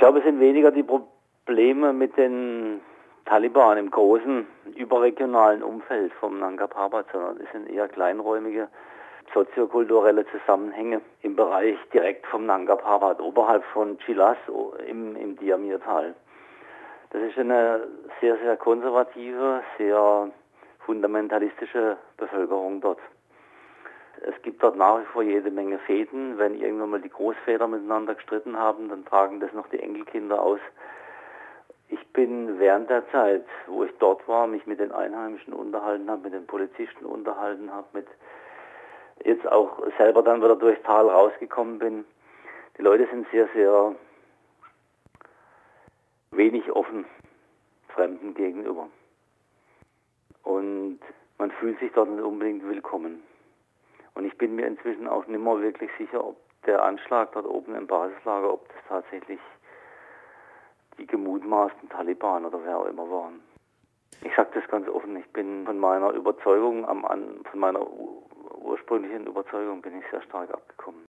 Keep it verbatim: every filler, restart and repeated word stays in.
glaube, es sind weniger die Probleme mit den Taliban im großen überregionalen Umfeld vom Nanga Parbat, sondern es sind eher kleinräumige soziokulturelle Zusammenhänge im Bereich direkt vom Nanga Parbat, oberhalb von Chilas im, im Diamir-Tal. Das ist eine sehr, sehr konservative, sehr fundamentalistische Bevölkerung dort. Es gibt dort nach wie vor jede Menge Fehden. Wenn irgendwann mal die Großväter miteinander gestritten haben, dann tragen das noch die Enkelkinder aus. Ich bin während der Zeit, wo ich dort war, mich mit den Einheimischen unterhalten habe, mit den Polizisten unterhalten habe, mit jetzt auch selber dann wieder durchs Tal rausgekommen bin. Die Leute sind sehr, sehr wenig offen Fremden gegenüber. Und man fühlt sich dort nicht unbedingt willkommen. Und ich bin mir inzwischen auch nicht mehr wirklich sicher, ob der Anschlag dort oben im Basislager, ob das tatsächlich die gemutmaßten Taliban oder wer auch immer waren. Ich sage das ganz offen, ich bin von meiner Überzeugung, am, von meiner ursprünglichen Überzeugung bin ich sehr stark abgekommen.